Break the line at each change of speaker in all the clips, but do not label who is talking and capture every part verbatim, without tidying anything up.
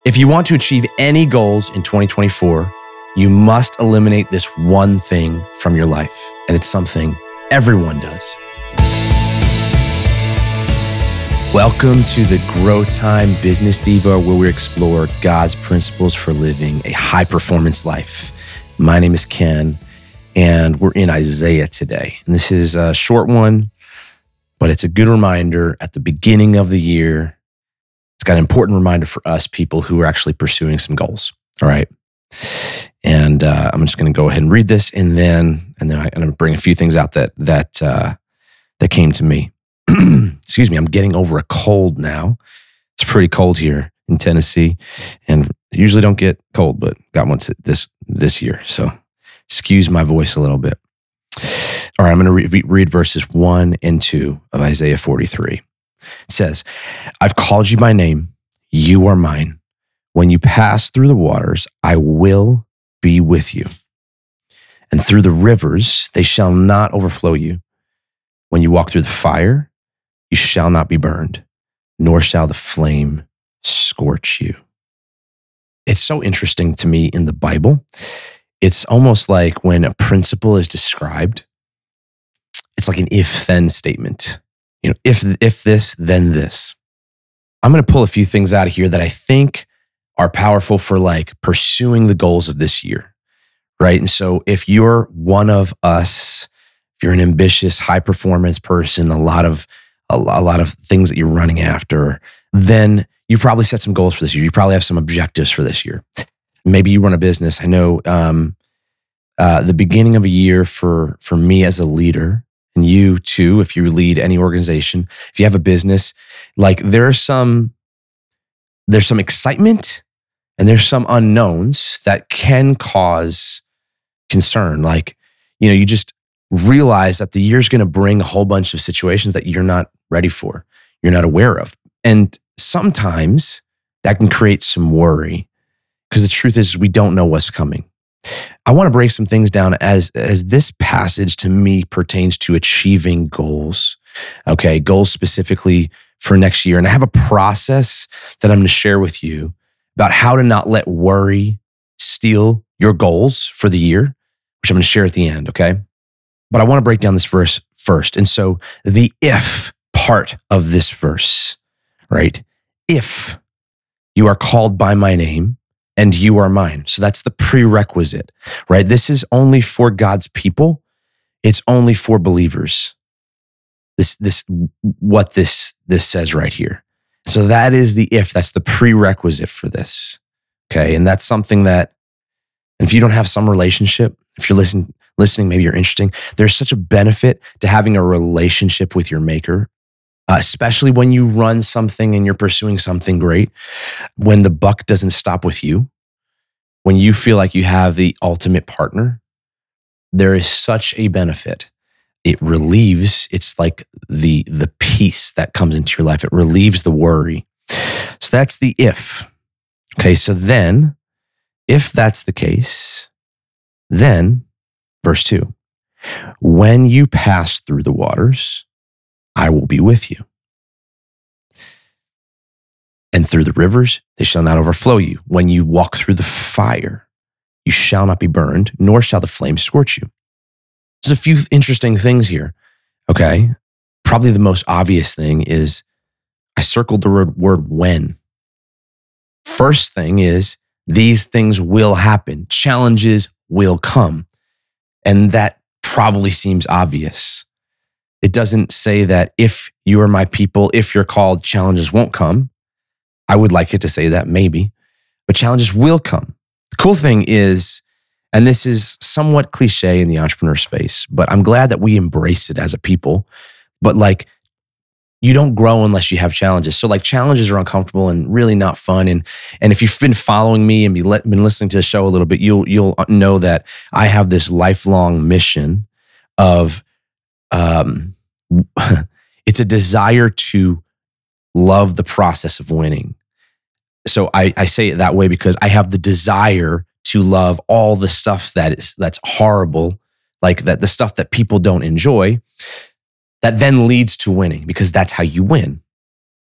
If you want to achieve any goals in twenty twenty-four, you must eliminate this one thing from your life. And it's something everyone does. Welcome to the Grow Time Business Devo, where we explore God's principles for living a high-performance life. My name is Ken, and we're in Isaiah today. And this is a short one, but it's a good reminder at the beginning of the year. It's got an important reminder for us people who are actually pursuing some goals, all right? And uh, I'm just going to go ahead and read this, and then and then I'm going to bring a few things out that that uh, that came to me. Excuse me, I'm getting over a cold now. It's pretty cold here in Tennessee, and I usually don't get cold, but got one this this year, so excuse my voice a little bit. All right, I'm going to re- read verses one and two of Isaiah forty-three. It says, I've called you by name, you are mine. When you pass through the waters, I will be with you. And through the rivers, they shall not overflow you. When you walk through the fire, you shall not be burned, nor shall the flame scorch you. It's so interesting to me in the Bible. It's almost like when a principle is described, it's like an if-then statement. You know, if if this, then this. I'm going to pull a few things out of here that I think are powerful for like pursuing the goals of this year, right? And so if you're one of us, if you're an ambitious, high performance person, a lot of a, a lot of things that you're running after, then you probably set some goals for this year. You probably have some objectives for this year. Maybe you run a business. I know um, uh, the beginning of a year for for me as a leader, and you too, if you lead any organization, if you have a business, like there's some, there's some excitement and there's some unknowns that can cause concern. Like, you know, you just realize that the year's going to bring a whole bunch of situations that you're not ready for, you're not aware of. And sometimes that can create some worry because the truth is we don't know what's coming. I want to break some things down as, as this passage to me pertains to achieving goals. Okay, goals specifically for next year. And I have a process that I'm going to share with you about how to not let worry steal your goals for the year, which I'm going to share at the end, okay? But I want to break down this verse first. And so the if part of this verse, right? If you are called by my name, and you are mine. So that's the prerequisite, right? This is only for God's people. It's only for believers. This, this, what this, this says right here. So that is the if, that's the prerequisite for this. Okay. And that's something that, if you don't have some relationship, if you're listening, listening, maybe you're interesting, there's such a benefit to having a relationship with your maker. Uh, especially when you run something and you're pursuing something great, when the buck doesn't stop with you, when you feel like you have the ultimate partner, there is such a benefit. It relieves, it's like the, the peace that comes into your life. It relieves the worry. So that's the if. Okay, so then, if that's the case, then, verse two, when you pass through the waters, I will be with you. And through the rivers, they shall not overflow you. When you walk through the fire, you shall not be burned, nor shall the flames scorch you. There's a few interesting things here, okay? Probably the most obvious thing is I circled the word, word when. First thing is these things will happen. Challenges will come. And that probably seems obvious. It doesn't say that if you are my people, if you're called, challenges won't come. I would like it to say that maybe, but challenges will come. The cool thing is, and this is somewhat cliche in the entrepreneur space, but I'm glad that we embrace it as a people. But like, you don't grow unless you have challenges. So like challenges are uncomfortable and really not fun. And and if you've been following me and be let, been listening to the show a little bit, you'll you'll know that I have this lifelong mission of Um, it's a desire to love the process of winning. So I, I say it that way because I have the desire to love all the stuff that is that's horrible, like that the stuff that people don't enjoy, that then leads to winning because that's how you win.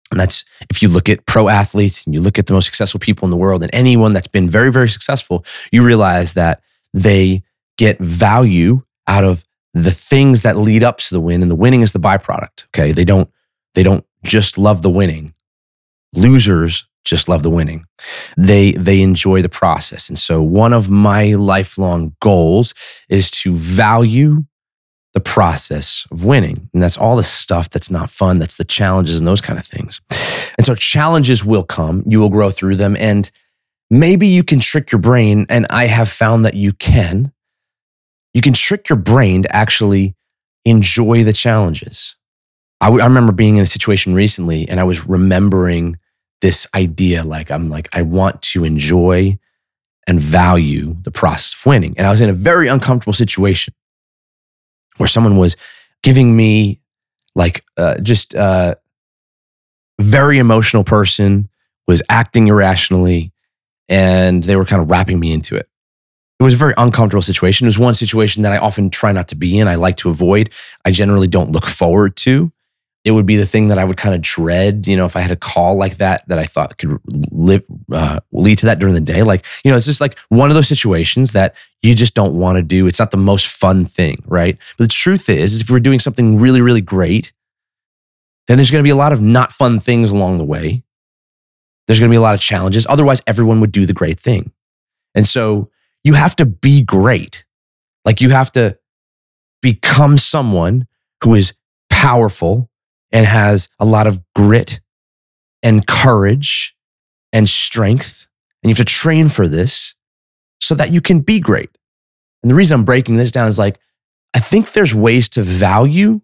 And that's, if you look at pro athletes and you look at the most successful people in the world and anyone that's been very, very successful, you realize that they get value out of the things that lead up to the win, and the winning is the byproduct. Okay. They don't, they don't just love the winning. Losers just love the winning. They, they enjoy the process. And so one of my lifelong goals is to value the process of winning. And that's all the stuff that's not fun. That's the challenges and those kind of things. And so challenges will come. You will grow through them. And maybe you can trick your brain. And I have found that you can. You can trick your brain to actually enjoy the challenges. I, w- I remember being in a situation recently and I was remembering this idea. Like, I'm like, I want to enjoy and value the process of winning. And I was in a very uncomfortable situation where someone was giving me like uh, just a uh, very emotional person, was acting irrationally, and they were kind of wrapping me into it. It was a very uncomfortable situation. It was one situation that I often try not to be in. I like to avoid. I generally don't look forward to. It would be the thing that I would kind of dread, you know, if I had a call like that, that I thought could live, uh, lead to that during the day. Like, you know, it's just like one of those situations that you just don't want to do. It's not the most fun thing, right? But the truth is, is if we're doing something really, really great, then there's going to be a lot of not fun things along the way. There's going to be a lot of challenges. Otherwise, everyone would do the great thing. And so you have to be great. Like, you have to become someone who is powerful and has a lot of grit and courage and strength. And you have to train for this so that you can be great. And the reason I'm breaking this down is like, I think there's ways to value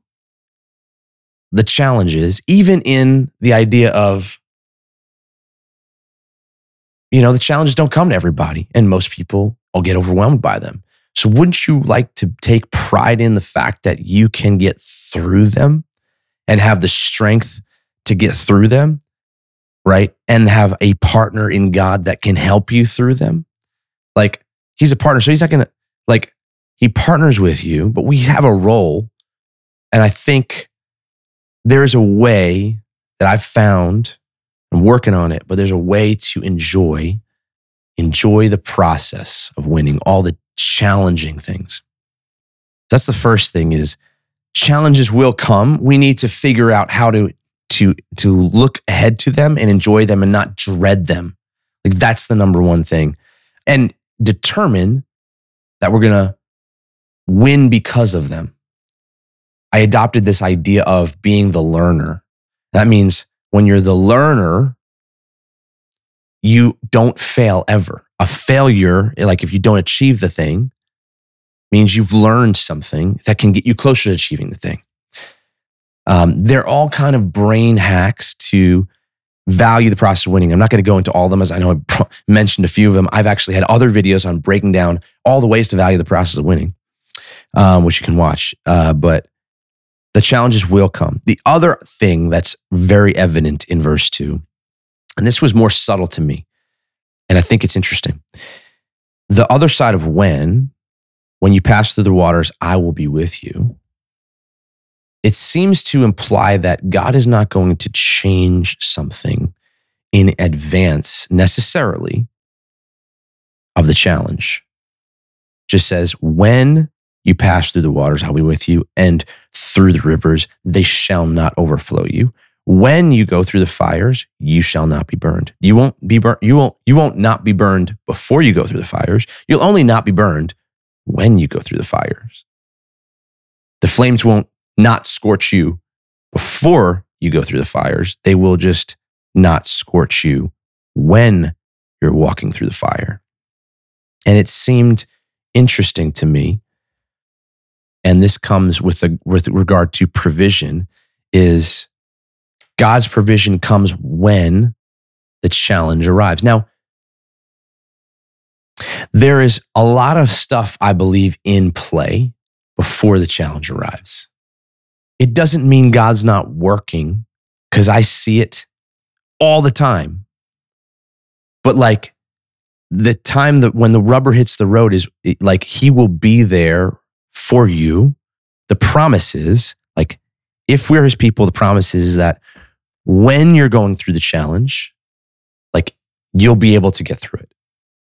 the challenges, even in the idea of, you know, the challenges don't come to everybody and most people will get overwhelmed by them. So wouldn't you like to take pride in the fact that you can get through them and have the strength to get through them, right? And have a partner in God that can help you through them? Like, he's a partner, so he's not gonna, like, he partners with you, but we have a role. And I think there's a way that I've found, I'm working on it, but there's a way to enjoy, enjoy the process of winning, all the challenging things. That's the first thing is, challenges will come. We need to figure out how to, to, to look ahead to them and enjoy them and not dread them. Like, that's the number one thing. And determine that we're going to win because of them. I adopted this idea of being the learner. That means when you're the learner, you don't fail ever. A failure, like if you don't achieve the thing, means you've learned something that can get you closer to achieving the thing. Um, they're all kind of brain hacks to value the process of winning. I'm not going to go into all of them, as I know I pro- mentioned a few of them. I've actually had other videos on breaking down all the ways to value the process of winning, um, which you can watch. Uh, but the challenges will come. The other thing that's very evident in verse two, and this was more subtle to me, and I think it's interesting. The other side of when, when you pass through the waters, I will be with you. It seems to imply that God is not going to change something in advance necessarily of the challenge. Just says, when you pass through the waters, I'll be with you, and through the rivers, they shall not overflow you. When you go through the fires, you shall not be burned. You won't be burnt. You won't, you won't not be burned before you go through the fires. You'll only not be burned when you go through the fires. The flames won't not scorch you before you go through the fires. They will just not scorch you when you're walking through the fire. And it seemed interesting to me, and this comes with, a, with regard to provision, is God's provision comes when the challenge arrives. Now, there is a lot of stuff, I believe, in play before the challenge arrives. It doesn't mean God's not working, because I see it all the time. But like the time that when the rubber hits the road is like he will be there for you. The promise is, like, if we're his people, the promise is that when you're going through the challenge, like you'll be able to get through it.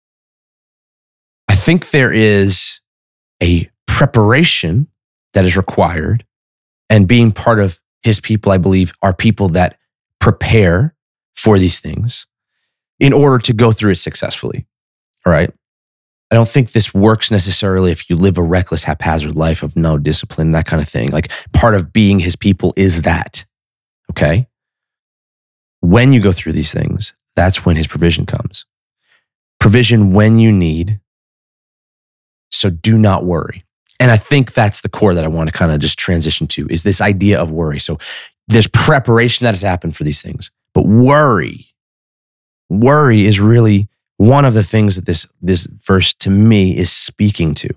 I think there is a preparation that is required, and being part of his people, I believe, are people that prepare for these things in order to go through it successfully. All right. I don't think this works necessarily if you live a reckless, haphazard life of no discipline, that kind of thing. Like part of being his people is that, okay? When you go through these things, that's when his provision comes. Provision when you need. So do not worry. And I think that's the core that I want to kind of just transition to, is this idea of worry. So there's preparation that has happened for these things, but worry, worry is really one of the things that this, this verse to me is speaking to.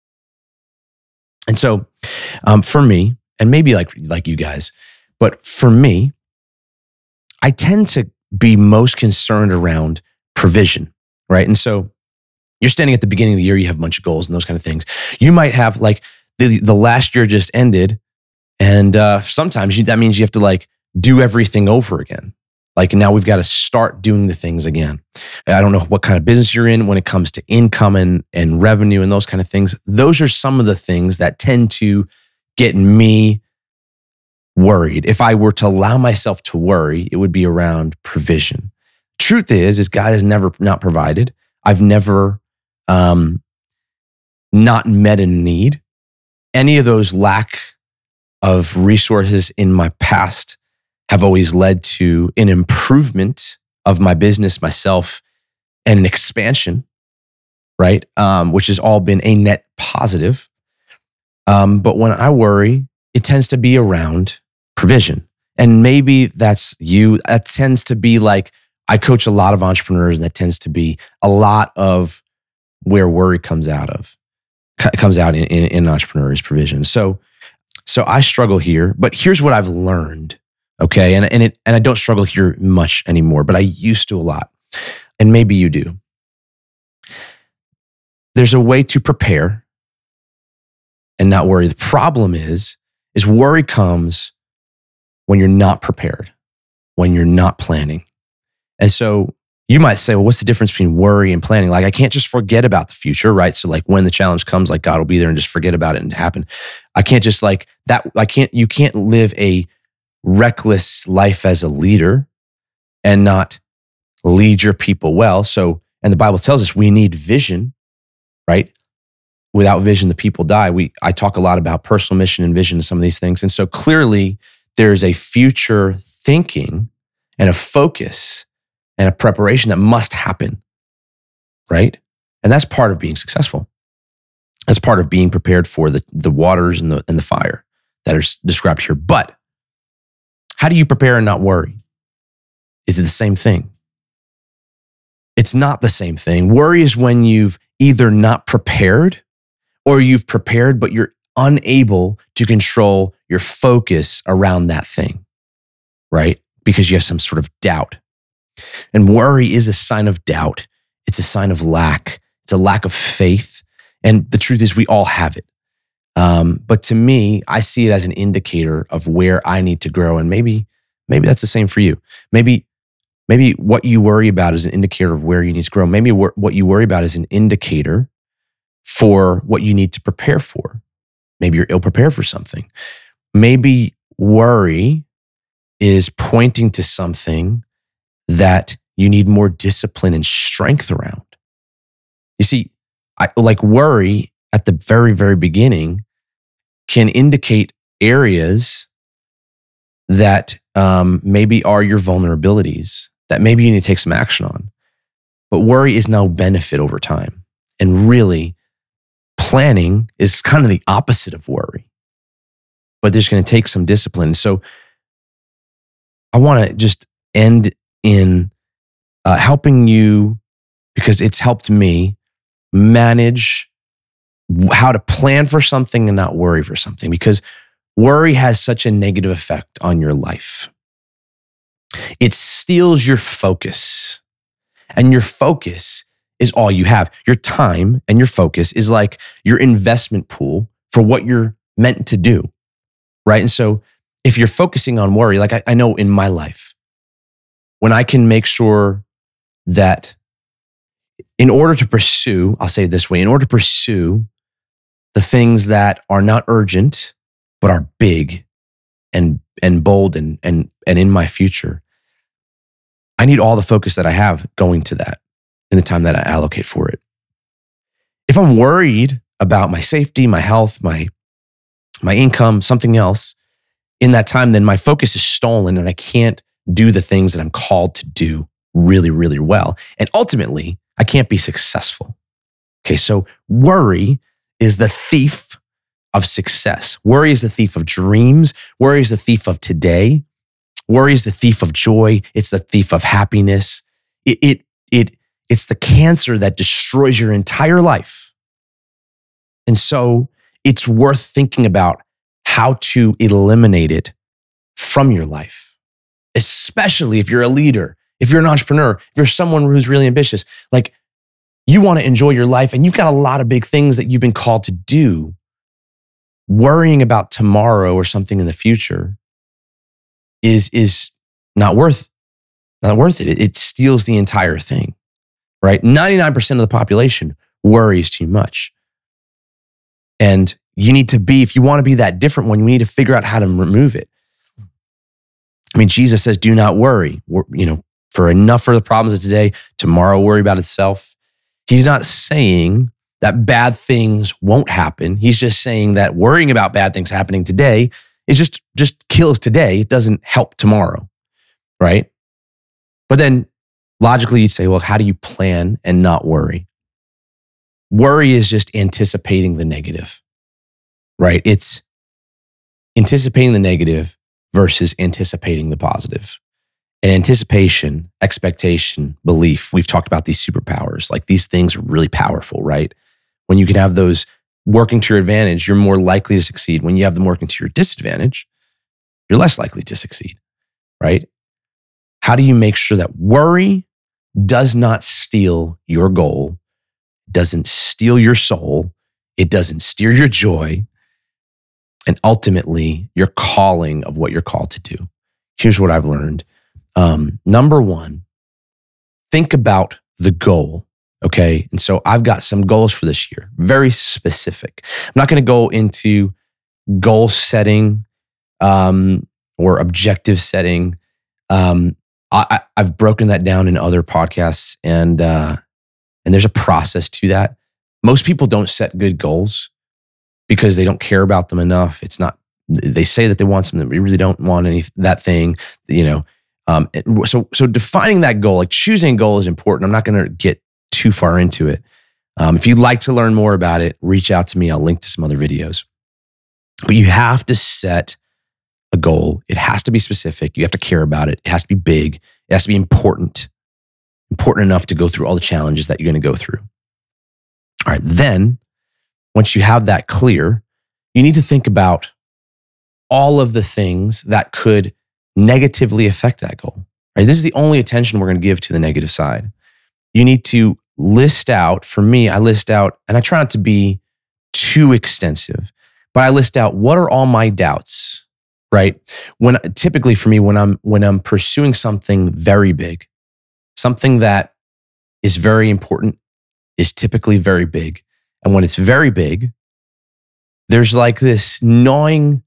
And so um, for me, and maybe like, like you guys, but for me, I tend to be most concerned around provision, right? And so you're standing at the beginning of the year, you have a bunch of goals and those kind of things. You might have like the, the last year just ended, and uh, sometimes you, that means you have to like do everything over again. Like now we've got to start doing the things again. I don't know what kind of business you're in when it comes to income and, and revenue and those kind of things. Those are some of the things that tend to get me worried. If I were to allow myself to worry, it would be around provision. Truth is, is God has never not provided. I've never um, not met a need. Any of those lack of resources in my past have always led to an improvement of my business, myself, and an expansion, right? Um, which has all been a net positive. Um, but when I worry, it tends to be around provision. And maybe that's you. That tends to be like, I coach a lot of entrepreneurs, and that tends to be a lot of where worry comes out of, comes out in, in, in entrepreneurs' provision. So, so I struggle here, but here's what I've learned. Okay. And, and it, and I don't struggle here much anymore, but I used to a lot. And maybe you do. There's a way to prepare and not worry. The problem is, is worry comes when you're not prepared, when you're not planning. And so you might say, well, what's the difference between worry and planning? Like, I can't just forget about the future, right? So like when the challenge comes, like God will be there and just forget about it and happen. I can't just like that. I can't, you can't live a reckless life as a leader and not lead your people well. So, and the Bible tells us we need vision, right? Without vision, the people die. We, I talk a lot about personal mission and vision and some of these things. And so clearly there's a future thinking and a focus and a preparation that must happen, right? And that's part of being successful. That's part of being prepared for the, the waters and the, and the fire that are described here. But how do you prepare and not worry? Is it the same thing? It's not the same thing. Worry is when you've either not prepared or you've prepared, but you're unable to control your focus around that thing, right? Because you have some sort of doubt. And worry is a sign of doubt. It's a sign of lack. It's a lack of faith. And the truth is we all have it. Um, but to me, I see it as an indicator of where I need to grow. And maybe, maybe that's the same for you. Maybe, maybe what you worry about is an indicator of where you need to grow. Maybe what you worry about is an indicator for what you need to prepare for. Maybe you're ill prepared for something. Maybe worry is pointing to something that you need more discipline and strength around. You see, I, like worry at the very, very beginning can indicate areas that um, maybe are your vulnerabilities that maybe you need to take some action on. But worry is no benefit over time. And really, planning is kind of the opposite of worry. But there's going to take some discipline. So I want to just end in uh, helping you, because it's helped me manage how to plan for something and not worry for something, because worry has such a negative effect on your life. It steals your focus, and your focus is all you have. Your time and your focus is like your investment pool for what you're meant to do, right? And so if you're focusing on worry, like I, I know in my life, when I can make sure that in order to pursue, I'll say it this way, in order to pursue the things that are not urgent, but are big and and bold and and and in my future, I need all the focus that I have going to that in the time that I allocate for it. If I'm worried about my safety, my health, my my income, something else, in that time, then my focus is stolen and I can't do the things that I'm called to do really, really well. And ultimately, I can't be successful. Okay, so worry is the thief of success. Worry is the thief of dreams. Worry is the thief of today. Worry is the thief of joy. It's the thief of happiness. It, it, it, it's the cancer that destroys your entire life. And so it's worth thinking about how to eliminate it from your life, especially if you're a leader, if you're an entrepreneur, if you're someone who's really ambitious. Like, you want to enjoy your life and you've got a lot of big things that you've been called to do. Worrying about tomorrow or something in the future is, is not worth, not worth it. it. It steals the entire thing, right? ninety-nine percent of the population worries too much. And you need to be, if you want to be that different one, you need to figure out how to remove it. I mean, Jesus says, do not worry. You know, for enough for the problems of today, tomorrow worry about itself. He's not saying that bad things won't happen. He's just saying that worrying about bad things happening today is just, just kills today. It doesn't help tomorrow, right? But then logically you'd say, well, how do you plan and not worry? Worry is just anticipating the negative, right? It's anticipating the negative versus anticipating the positive. And anticipation, expectation, belief, we've talked about these superpowers. Like, these things are really powerful, right? When you can have those working to your advantage, you're more likely to succeed. When you have them working to your disadvantage, you're less likely to succeed, right? How do you make sure that worry does not steal your goal, doesn't steal your soul, it doesn't steal your joy, and ultimately your calling of what you're called to do? Here's what I've learned. Um, number one, think about the goal, okay? And so I've got some goals for this year, very specific. I'm not going to go into goal setting um, or objective setting. Um, I, I've broken that down in other podcasts, and uh, and there's a process to that. Most people don't set good goals because they don't care about them enough. It's not. They say that they want something, but they really don't want any that thing, you know. Um, so, so defining that goal, like choosing a goal, is important. I'm not going to get too far into it. Um, if you'd like to learn more about it, reach out to me. I'll link to some other videos. But you have to set a goal. It has to be specific. You have to care about it. It has to be big. It has to be important, important enough to go through all the challenges that you're going to go through. All right. Then, once you have that clear, you need to think about all of the things that could negatively affect that goal, right? This is the only attention we're going to give to the negative side. You need to list out, for me, I list out, and I try not to be too extensive, but I list out what are all my doubts, right? When typically for me, when I'm when I'm pursuing something very big, something that is very important is typically very big. And when it's very big, there's like this gnawing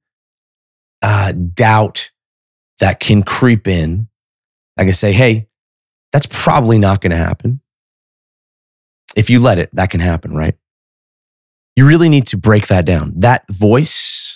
uh, doubt that can creep in. I can say, hey, that's probably not going to happen. If you let it, that can happen, right? You really need to break that down. That voice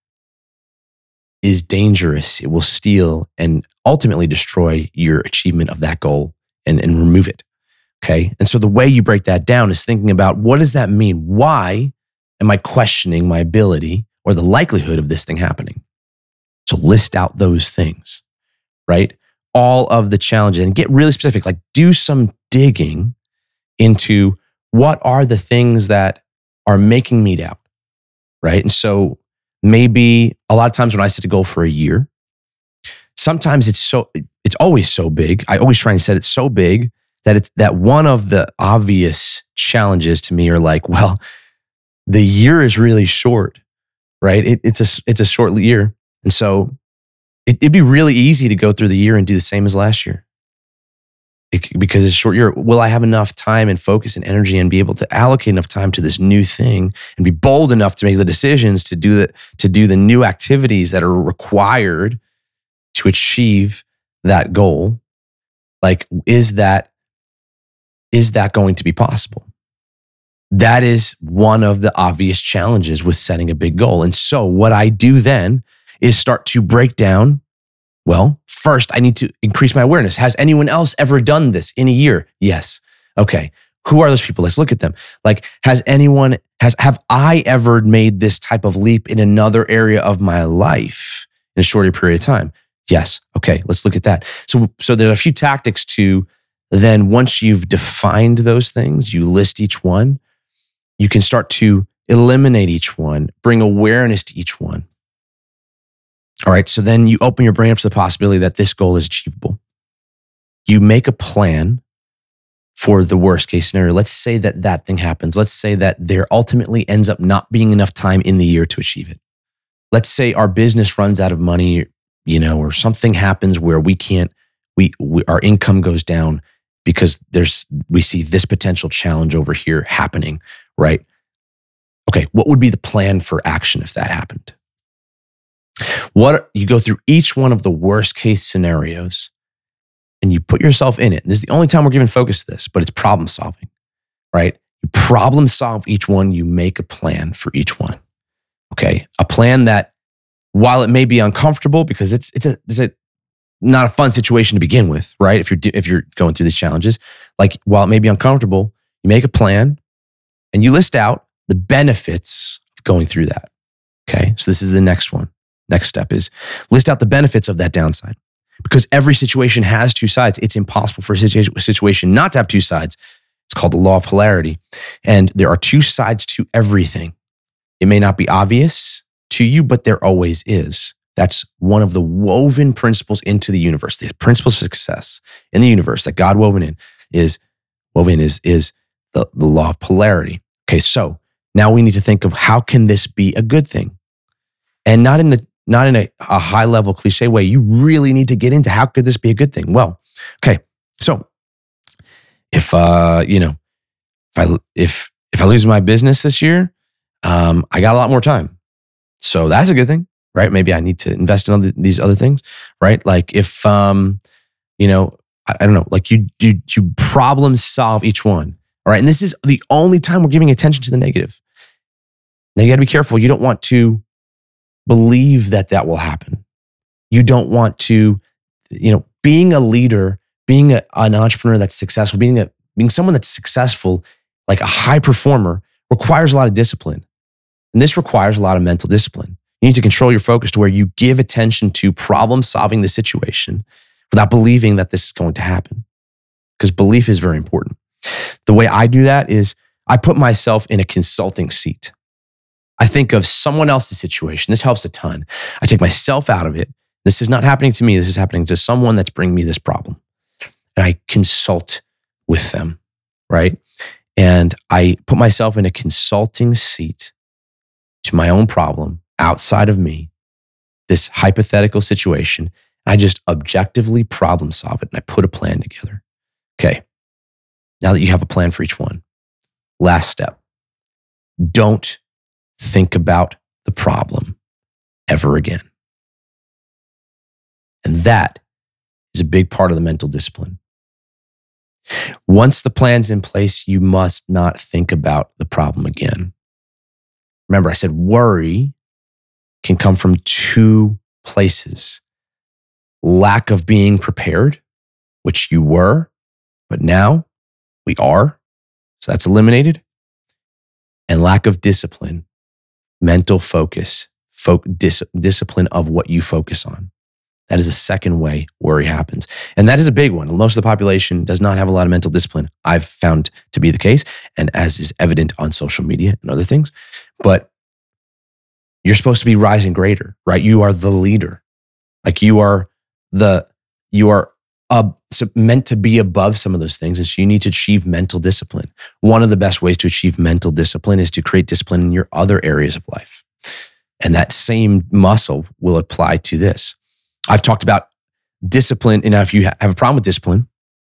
is dangerous. It will steal and ultimately destroy your achievement of that goal and, and remove it, okay? And so the way you break that down is thinking about, what does that mean? Why am I questioning my ability or the likelihood of this thing happening? So list out those things, right? All of the challenges, and get really specific. Like, do some digging into what are the things that are making me doubt, right? And so maybe a lot of times when I set a goal for a year, sometimes it's so, it's always so big. I always try and set it so big that it's that one of the obvious challenges to me are like, well, the year is really short, right? It, it's a it's a short year. And so it, it'd be really easy to go through the year and do the same as last year. It, because it's short year, will I have enough time and focus and energy and be able to allocate enough time to this new thing and be bold enough to make the decisions to do the, to do the new activities that are required to achieve that goal? Like, is that, is that going to be possible? That is one of the obvious challenges with setting a big goal. And so what I do then is start to break down, well, first I need to increase my awareness. Has anyone else ever done this in a year? Yes. Okay. Who are those people? Let's look at them. Like, has anyone, has, have I ever made this type of leap in another area of my life in a shorter period of time? Yes. Okay. Let's look at that. So, so there are a few tactics to then, once you've defined those things, you list each one, you can start to eliminate each one, bring awareness to each one. All right, so then you open your brain up to the possibility that this goal is achievable. You make a plan for the worst case scenario. Let's say that that thing happens. Let's say that there ultimately ends up not being enough time in the year to achieve it. Let's say our business runs out of money, you know, or something happens where we can't, we, we our income goes down because there's we see this potential challenge over here happening, right? Okay, what would be the plan for action if that happened? What you go through each one of the worst case scenarios and you put yourself in it. This is the only time we're giving focus to this, but it's problem solving, right? You problem solve each one, you make a plan for each one. Okay. A plan that, while it may be uncomfortable because it's it's a, it's a not a fun situation to begin with, right? If you're if you're going through these challenges, like while it may be uncomfortable, you make a plan and you list out the benefits of going through that. Okay. So this is the next one. Next step is list out the benefits of that downside, because every situation has two sides. It's impossible for a situation not to have two sides. It's called the law of polarity. And there are two sides to everything. It may not be obvious to you, but there always is. That's one of the woven principles into the universe. The principles of success in the universe that God woven in is woven is, is the, the law of polarity. Okay, so now we need to think of how can this be a good thing? And not in the Not in a, a high level cliche way. You really need to get into how could this be a good thing? Well, okay. So if, uh, you know, if I, if, if I lose my business this year, um, I got a lot more time. So that's a good thing, right? Maybe I need to invest in other, these other things, right? Like if, um, you know, I, I don't know, like you, you, you problem solve each one. All right. And this is the only time we're giving attention to the negative. Now you got to be careful. You don't want to believe that that will happen. You don't want to, you know, being a leader, being a, an entrepreneur that's successful, being a being someone that's successful, like a high performer, requires a lot of discipline. And this requires a lot of mental discipline. You need to control your focus to where you give attention to problem solving the situation without believing that this is going to happen. Because belief is very important. The way I do that is I put myself in a consulting seat. I think of someone else's situation. This helps a ton. I take myself out of it. This is not happening to me. This is happening to someone that's bringing me this problem. And I consult with them, right? And I put myself in a consulting seat to my own problem outside of me, this hypothetical situation. I just objectively problem solve it and I put a plan together. Okay. Now that you have a plan for each one, last step, don't think about the problem ever again. And that is a big part of the mental discipline. Once the plan's in place, you must not think about the problem again. Remember, I said worry can come from two places. Lack of being prepared, which you were, but now we are. So that's eliminated. And lack of discipline. Mental focus, fo- dis- discipline of what you focus on. That is the second way worry happens. And that is a big one. Most of the population does not have a lot of mental discipline. I've found to be the case, and as is evident on social media and other things. But you're supposed to be rising greater, right? You are the leader. Like you are the, you are uh, meant to be above some of those things. And so you need to achieve mental discipline. One of the best ways to achieve mental discipline is to create discipline in your other areas of life. And that same muscle will apply to this. I've talked about discipline. And now if you have a problem with discipline,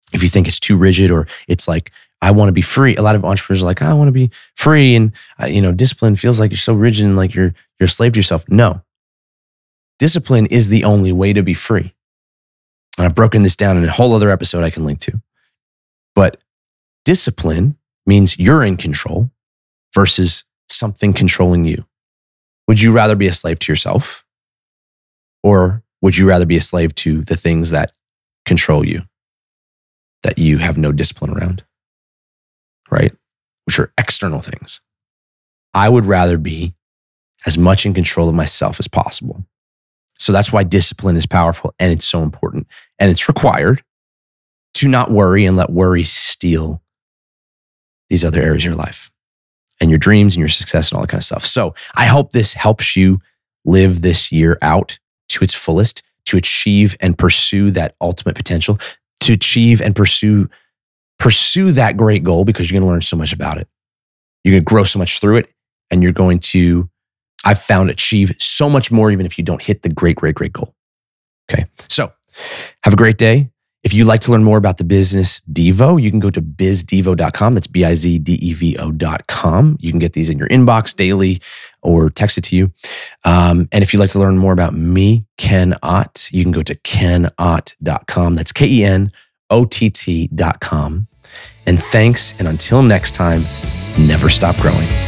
If you think it's too rigid, or it's like, I want to be free. A lot of entrepreneurs are like, I want to be free. And, uh, you know, discipline feels like you're so rigid and like you're, you're a slave to yourself. No, discipline is the only way to be free. And I've broken this down in a whole other episode I can link to. But discipline means you're in control versus something controlling you. Would you rather be a slave to yourself? Or would you rather be a slave to the things that control you, that you have no discipline around, right? Which are external things. I would rather be as much in control of myself as possible. So that's why discipline is powerful and it's so important. And it's required to not worry and let worry steal these other areas of your life and your dreams and your success and all that kind of stuff. So I hope this helps you live this year out to its fullest, to achieve and pursue that ultimate potential, to achieve and pursue, pursue that great goal, because you're going to learn so much about it. You're going to grow so much through it, and you're going to, I've found, achieve so much more even if you don't hit the great, great, great goal. Okay. So have a great day. If you'd like to learn more about the Business Devo, you can go to biz devo dot com. That's B I Z D E V O dot com. You can get these in your inbox daily or text it to you. Um, and if you'd like to learn more about me, Ken Ott, you can go to ken ott dot com. That's K E N O T T dot com. And thanks. And until next time, never stop growing.